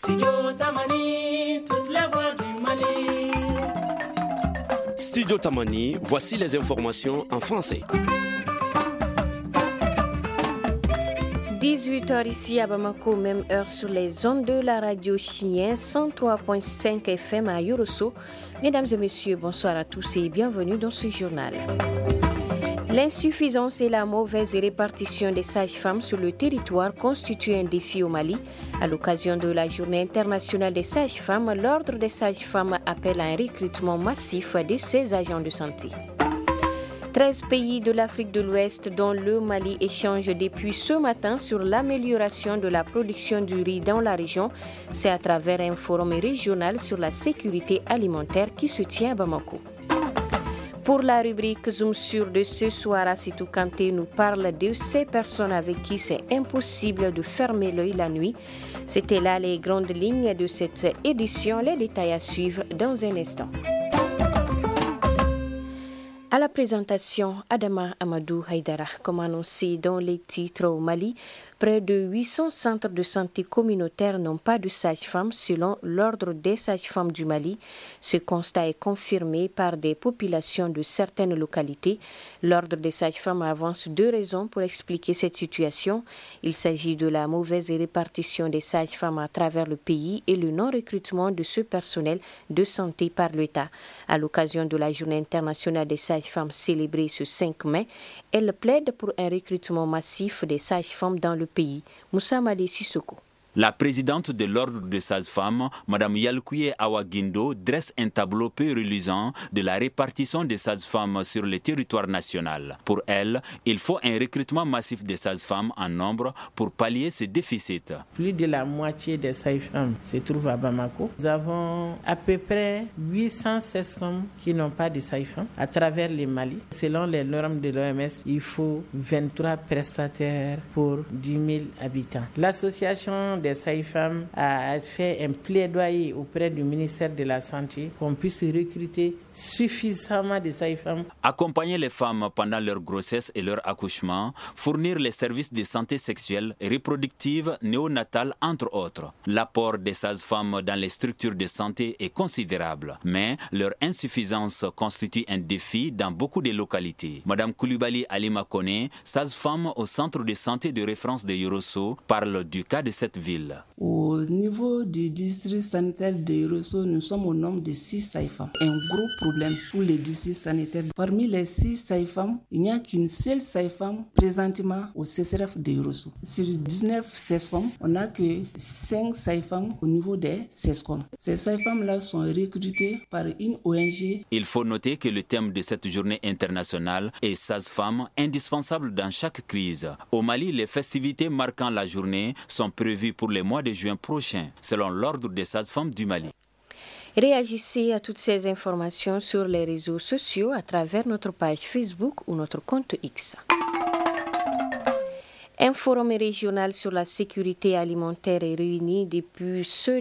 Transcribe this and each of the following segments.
Studio Tamani, toutes les voix du Mali. Studio Tamani, voici les informations en français. 18h ici à Bamako, même heure sur les ondes de la radio Chien 103.5 FM à Yorosso. Mesdames et messieurs, bonsoir à tous et bienvenue dans ce journal. L'insuffisance et la mauvaise répartition des sages-femmes sur le territoire constituent un défi au Mali. À l'occasion de la Journée internationale des sages-femmes, l'Ordre des sages-femmes appelle à un recrutement massif de ces agents de santé. 13 pays de l'Afrique de l'Ouest, dont le Mali, échangent depuis ce matin sur l'amélioration de la production du riz dans la région. C'est à travers un forum régional sur la sécurité alimentaire qui se tient à Bamako. Pour la rubrique Zoom sur de ce soir, Assitou Kanté nous parle de ces personnes avec qui c'est impossible de fermer l'œil la nuit. C'était là les grandes lignes de cette édition. Les détails à suivre dans un instant. À la présentation, Adama Amadou Haïdara, comme annoncé dans les titres au Mali, près de 800 centres de santé communautaires n'ont pas de sage-femme selon l'Ordre des sages-femmes du Mali. Ce constat est confirmé par des populations de certaines localités. L'Ordre des sages-femmes avance 2 raisons pour expliquer cette situation. Il s'agit de la mauvaise répartition des sages-femmes à travers le pays et le non-recrutement de ce personnel de santé par l'État. À l'occasion de la Journée internationale des sages-femmes célébrée ce 5 mai, elle plaide pour un recrutement massif des sages-femmes dans le pays. Moussa Madi Sissoko. La présidente de l'Ordre des sages-femmes, Mme Yalkouye Awagindo, dresse un tableau peu reluisant de la répartition des sages-femmes sur le territoire national. Pour elle, il faut un recrutement massif de sages-femmes en nombre pour pallier ce déficit. Plus de la moitié des sages-femmes se trouvent à Bamako. Nous avons à peu près 816 femmes qui n'ont pas de sages-femmes à travers le Mali. Selon les normes de l'OMS, il faut 23 prestataires pour 10 000 habitants. L'association des sages-femmes a fait un plaidoyer auprès du ministère de la Santé qu'on puisse recruter suffisamment de sages-femmes. Accompagner les femmes pendant leur grossesse et leur accouchement, fournir les services de santé sexuelle et reproductive néonatale entre autres. L'apport des sages-femmes dans les structures de santé est considérable, mais leur insuffisance constitue un défi dans beaucoup de localités. Madame Koulibaly Alima Kone, sage-femme au centre de santé de référence de Yorosso, parle du cas de cette ville. Au niveau du district sanitaire de Yorosso, nous sommes au nombre de 6 sages-femmes. Un gros problème pour les districts sanitaires. Parmi les 6 sages-femmes, il n'y a qu'une seule sage-femme présentement au CCRF de Yorosso. Sur 19 sages-femmes, on n'a que 5 sages-femmes au niveau des sages-femmes. Ces sages-femmes-là sont recrutées par une ONG. Il faut noter que le thème de cette journée internationale est sages-femmes indispensables dans chaque crise. Au Mali, les festivités marquant la journée sont prévues pour les mois de juin prochain, selon l'Ordre des sages-femmes du Mali. Réagissez à toutes ces informations sur les réseaux sociaux à travers notre page Facebook ou notre compte X. Un forum régional sur la sécurité alimentaire est réuni depuis ce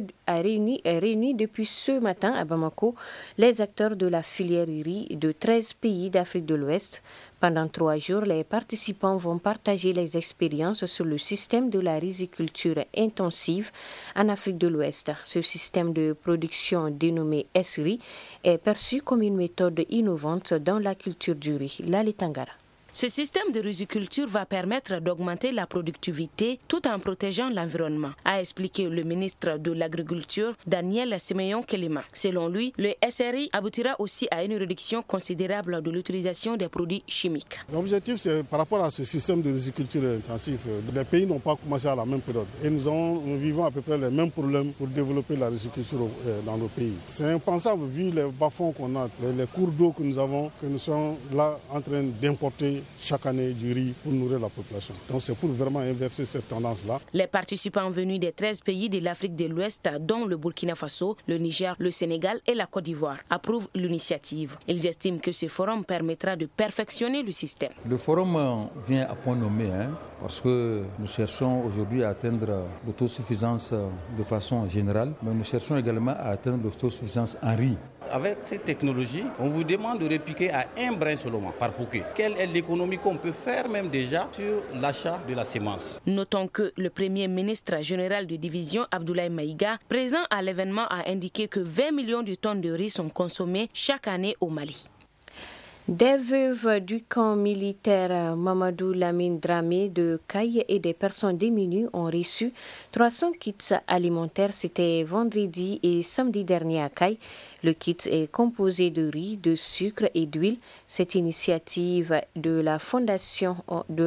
matin à Bamako les acteurs de la filière riz de 13 pays d'Afrique de l'Ouest. Pendant 3 jours, les participants vont partager les expériences sur le système de la riziculture intensive en Afrique de l'Ouest. Ce système de production dénommé SRI est perçu comme une méthode innovante dans la culture du riz. Lali Tangara. Ce système de riziculture va permettre d'augmenter la productivité tout en protégeant l'environnement, a expliqué le ministre de l'Agriculture, Daniel Simeon Kelema. Selon lui, le SRI aboutira aussi à une réduction considérable de l'utilisation des produits chimiques. L'objectif, c'est par rapport à ce système de riziculture intensif, les pays n'ont pas commencé à la même période et nous vivons à peu près les mêmes problèmes pour développer la riziculture dans nos pays. C'est impensable vu les bas-fonds qu'on a, les cours d'eau que nous sommes là en train d'importer chaque année du riz pour nourrir la population. Donc c'est pour vraiment inverser cette tendance-là. Les participants venus des 13 pays de l'Afrique de l'Ouest, dont le Burkina Faso, le Niger, le Sénégal et la Côte d'Ivoire, approuvent l'initiative. Ils estiment que ce forum permettra de perfectionner le système. Le forum vient à point nommé, parce que nous cherchons aujourd'hui à atteindre l'autosuffisance de façon générale, mais nous cherchons également à atteindre l'autosuffisance en riz. Avec cette technologie, on vous demande de répliquer à un brin seulement par bouquet. Quelle est l'économie économie qu'on peut faire même déjà sur l'achat de la semence. Notons que le premier ministre général de division, Abdoulaye Maïga, présent à l'événement, a indiqué que 20 millions de tonnes de riz sont consommées chaque année au Mali. Des veuves du camp militaire Mamadou Lamine Dramé de Caille et des personnes démunies ont reçu 300 kits alimentaires. C'était vendredi et samedi dernier à Caille. Le kit est composé de riz, de sucre et d'huile. Cette initiative de la fondation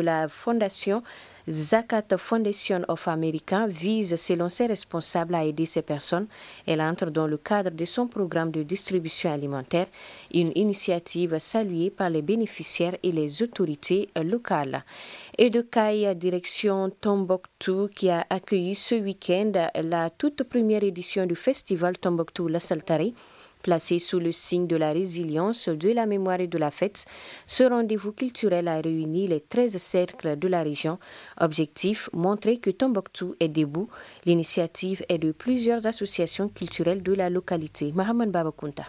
Zakat Foundation of America vise, selon ses responsables, à aider ces personnes. Elle entre dans le cadre de son programme de distribution alimentaire, une initiative saluée par les bénéficiaires et les autorités locales. Et de Caille, direction Tombouctou, qui a accueilli ce week-end la toute première édition du festival Tombouctou La Saltari. Placé sous le signe de la résilience, de la mémoire et de la fête, ce rendez-vous culturel a réuni les 13 cercles de la région. Objectif, montrer que Tombouctou est debout. L'initiative est de plusieurs associations culturelles de la localité. Mahaman Babakunta.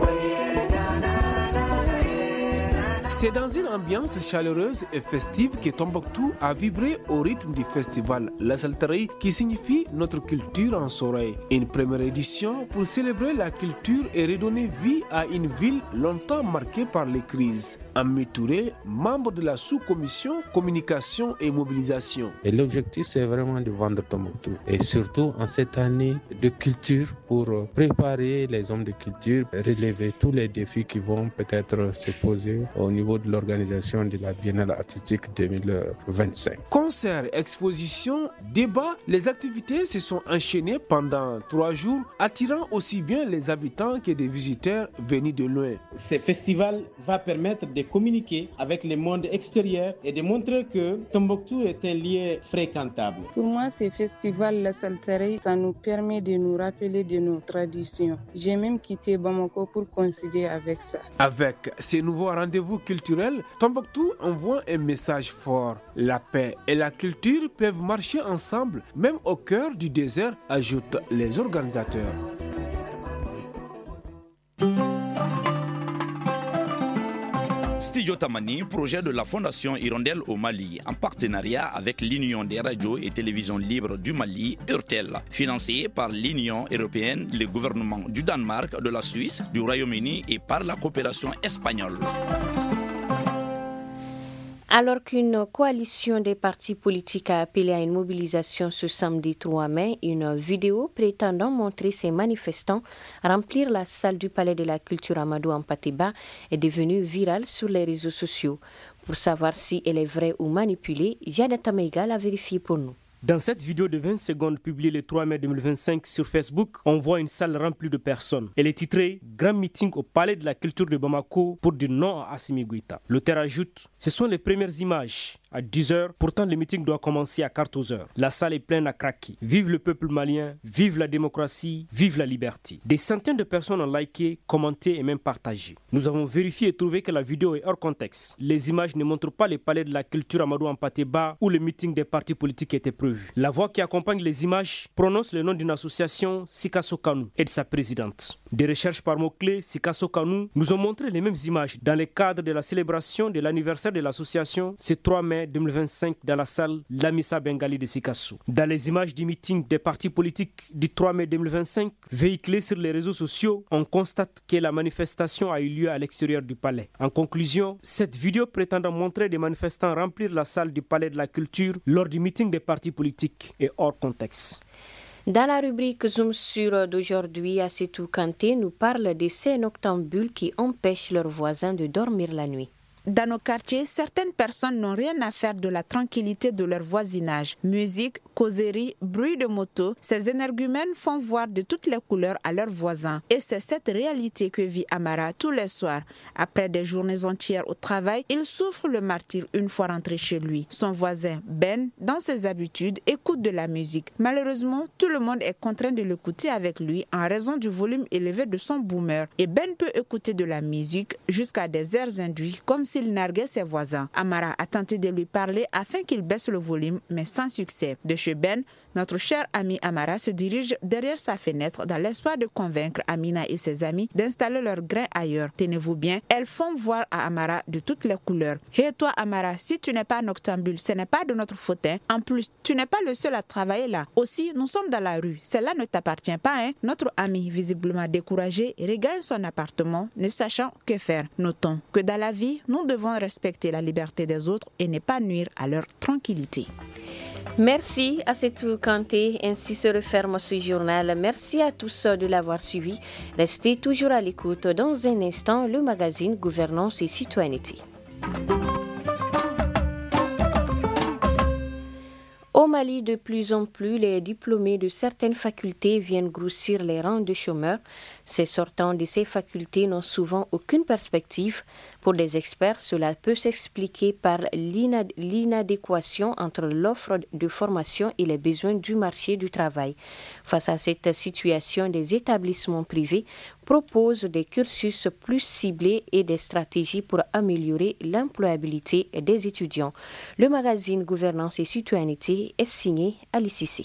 C'est dans une ambiance chaleureuse et festive que Tombouctou a vibré au rythme du festival La Salterie, qui signifie notre culture en Soreille. Une première édition pour célébrer la culture et redonner vie à une ville longtemps marquée par les crises. Ami Touré, membre de la sous-commission communication et mobilisation. Et l'objectif, c'est vraiment de vendre Tombouctou. Et surtout en cette année de culture, pour préparer les hommes de culture, relever tous les défis qui vont peut-être se poser au niveau de l'organisation de la Biennale artistique 2025. Concerts, expositions, débats, les activités se sont enchaînées pendant 3 jours, attirant aussi bien les habitants que des visiteurs venus de loin. Ce festival va permettre de communiquer avec le monde extérieur et de montrer que Tombouctou est un lieu fréquentable. Pour moi, ce festival La Salterie, ça nous permet de nous rappeler de nos traditions. J'ai même quitté Bamako pour coïncider avec ça. Avec ces nouveaux rendez-vous culturels, Tombouctou envoie un message fort. La paix et la culture peuvent marcher ensemble, même au cœur du désert, ajoutent les organisateurs. Studio Tamani, projet de la Fondation Hirondelle au Mali, en partenariat avec l'Union des radios et télévisions libres du Mali, URTEL, financé par l'Union européenne, le gouvernement du Danemark, de la Suisse, du Royaume-Uni et par la coopération espagnole. Alors qu'une coalition des partis politiques a appelé à une mobilisation ce samedi 3 mai, une vidéo prétendant montrer ces manifestants remplir la salle du Palais de la Culture Amadou Hampâté-Bâ est devenue virale sur les réseaux sociaux. Pour savoir si elle est vraie ou manipulée, Janata Meiga l'a vérifié pour nous. Dans cette vidéo de 20 secondes publiée le 3 mai 2025 sur Facebook, on voit une salle remplie de personnes. Elle est titrée « Grand meeting au Palais de la Culture de Bamako pour dire non à Assimi Goïta ». L'auteur ajoute « Ce sont les premières images. À 10h, pourtant le meeting doit commencer à 14h. La salle est pleine à craquer. Vive le peuple malien, vive la démocratie, vive la liberté ». Des centaines de personnes ont liké, commenté et même partagé. Nous avons vérifié et trouvé que la vidéo est hors contexte. Les images ne montrent pas le Palais de la Culture Amadou Hampâté-Bâ où le meeting des partis politiques était prévu. La voix qui accompagne les images prononce le nom d'une association, Sikasso Kanou, et de sa présidente. Des recherches par mots-clés, Sikasso Kanou, nous ont montré les mêmes images dans le cadre de la célébration de l'anniversaire de l'association ce 3 mai 2025 dans la salle Lamissa Bengali de Sikasso. Dans les images du meeting des partis politiques du 3 mai 2025 véhiculées sur les réseaux sociaux, on constate que la manifestation a eu lieu à l'extérieur du palais. En conclusion, cette vidéo prétendant montrer des manifestants remplir la salle du Palais de la Culture lors du meeting des partis politiques est hors contexte. Dans la rubrique Zoom sur d'aujourd'hui, Assetou Kanté nous parle de ces noctambules qui empêchent leurs voisins de dormir la nuit. Dans nos quartiers, certaines personnes n'ont rien à faire de la tranquillité de leur voisinage. Musique, causerie, bruit de moto, ces énergumènes font voir de toutes les couleurs à leurs voisins. Et c'est cette réalité que vit Amara tous les soirs. Après des journées entières au travail, il souffre le martyre une fois rentré chez lui. Son voisin, Ben, dans ses habitudes, écoute de la musique. Malheureusement, tout le monde est contraint de l'écouter avec lui en raison du volume élevé de son boomer. Et Ben peut écouter de la musique jusqu'à des airs induits comme s'il narguait ses voisins. Amara a tenté de lui parler afin qu'il baisse le volume, mais sans succès. De chez Ben, notre cher ami Amara se dirige derrière sa fenêtre dans l'espoir de convaincre Amina et ses amis d'installer leurs grains ailleurs. Tenez-vous bien, elles font voir à Amara de toutes les couleurs. Et toi Amara, si tu n'es pas noctambule, ce n'est pas de notre faute. En plus, tu n'es pas le seul à travailler là. Aussi, nous sommes dans la rue. Celle-là ne t'appartient pas. Notre ami, visiblement découragé, regagne son appartement, ne sachant que faire. Notons que dans la vie, nous devons respecter la liberté des autres et ne pas nuire à leur tranquillité. Merci à Setou Kanté. Ainsi se referme ce journal. Merci à tous de l'avoir suivi. Restez toujours à l'écoute. Dans un instant, le magazine Gouvernance et Citoyenneté. Au Mali, de plus en plus, les diplômés de certaines facultés viennent grossir les rangs de chômeurs. Ces sortants de ces facultés n'ont souvent aucune perspective. Pour les experts, cela peut s'expliquer par l'inadéquation entre l'offre de formation et les besoins du marché du travail. Face à cette situation, des établissements privés proposent des cursus plus ciblés et des stratégies pour améliorer l'employabilité des étudiants. Le magazine Gouvernance et Citoyenneté est signé Alice Cissé.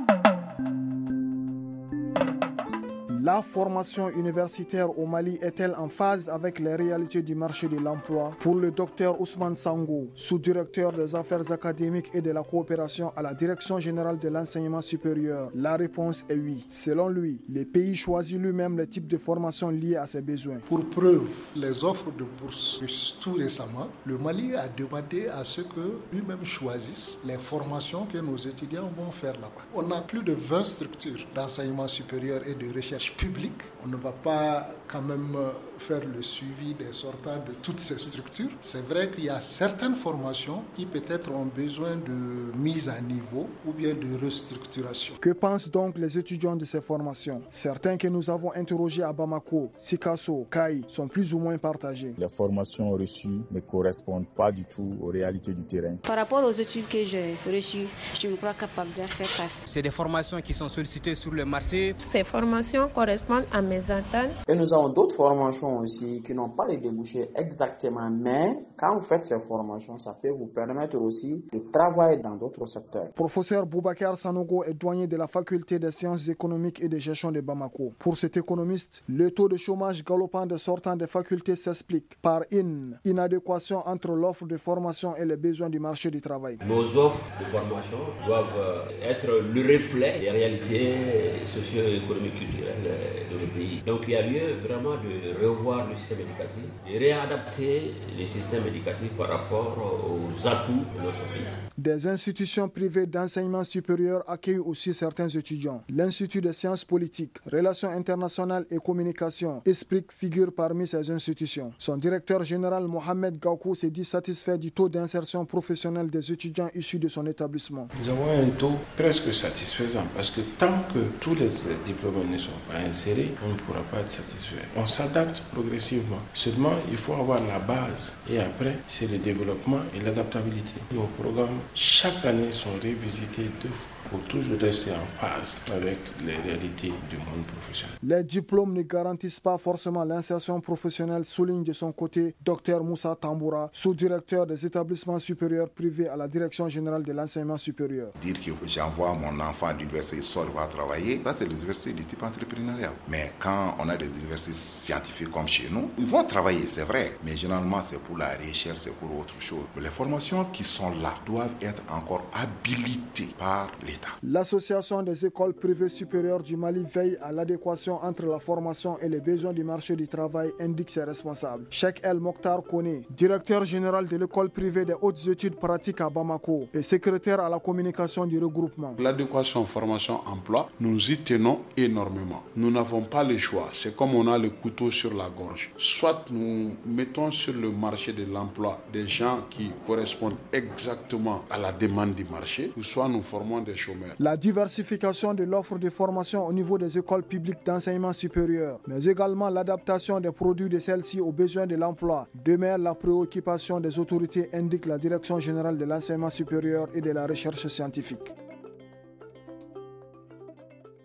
La formation universitaire au Mali est-elle en phase avec les réalités du marché de l'emploi? Pour le docteur Ousmane Sango, sous-directeur des affaires académiques et de la coopération à la Direction générale de l'enseignement supérieur, la réponse est oui. Selon lui, le pays choisit lui-même le type de formation lié à ses besoins. Pour preuve, les offres de bourse, tout récemment, le Mali a demandé à ce que lui-même choisisse les formations que nos étudiants vont faire là-bas. On a plus de 20 structures d'enseignement supérieur et de recherche public. On ne va pas quand même faire le suivi des sortants de toutes ces structures. C'est vrai qu'il y a certaines formations qui peut-être ont besoin de mise à niveau ou bien de restructuration. Que pensent donc les étudiants de ces formations? Certains que nous avons interrogés à Bamako, Sikasso, Kaï sont plus ou moins partagés. Les formations reçues ne correspondent pas du tout aux réalités du terrain. Par rapport aux études que j'ai reçues, je me crois capable de faire face. C'est des formations qui sont sollicitées sur le marché. Ces formations correspondent à mes attentes. Et nous avons d'autres formations aussi qui n'ont pas les débouchés exactement, mais quand vous faites ces formations, ça peut vous permettre aussi de travailler dans d'autres secteurs. Professeur Boubacar Sanogo est douanier de la faculté des sciences économiques et de gestion de Bamako. Pour cet économiste, le taux de chômage galopant de sortants des facultés s'explique par une inadéquation entre l'offre de formation et les besoins du marché du travail. Nos offres de formation doivent être le reflet des réalités socio-économiques culturelles de nos pays. Donc il y a lieu vraiment de revoir le système éducatif, de réadapter les systèmes éducatifs par rapport aux atouts de notre pays. Des institutions privées d'enseignement supérieur accueillent aussi certains étudiants. L'Institut des sciences politiques, relations internationales et communication, ESPRIC figure parmi ces institutions. Son directeur général Mohamed Gaoukou s'est dit satisfait du taux d'insertion professionnelle des étudiants issus de son établissement. Nous avons un taux presque satisfaisant parce que tant que tous les diplômés ne sont pas insérés, on ne pourra pas être satisfait. On s'adapte progressivement. Seulement, il faut avoir la base et après, c'est le développement et l'adaptabilité. Nos programmes chaque année sont révisités 2 fois pour toujours rester en phase avec les réalités du monde professionnel. Les diplômes ne garantissent pas forcément l'insertion professionnelle, souligne de son côté Dr Moussa Tamboura, sous-directeur des établissements supérieurs privés à la Direction générale de l'enseignement supérieur. Dire que j'envoie mon enfant à l'université, il sort, va travailler, ça c'est les universités du type entrepreneurial. Mais quand on a des universités scientifiques comme chez nous, ils vont travailler, c'est vrai, mais généralement c'est pour la recherche, c'est pour autre chose. Mais les formations qui sont là doivent être encore habilitées par l'État. L'Association des écoles privées supérieures du Mali veille à l'adéquation entre la formation et les besoins du marché du travail, indique ses responsables. Cheikh El Mokhtar Kone, directeur général de l'école privée des hautes études pratiques à Bamako et secrétaire à la communication du regroupement. L'adéquation formation-emploi, nous y tenons énormément. Nous n'avons pas le choix. C'est comme on a le couteau sur la gorge. Soit nous mettons sur le marché de l'emploi des gens qui correspondent exactement à la demande du marché, ou soit nous formons des chômeurs. La diversification de l'offre de formation au niveau des écoles publiques d'enseignement supérieur, mais également l'adaptation des produits de celles-ci aux besoins de l'emploi, demeure la préoccupation des autorités, indique la Direction générale de l'enseignement supérieur et de la recherche scientifique.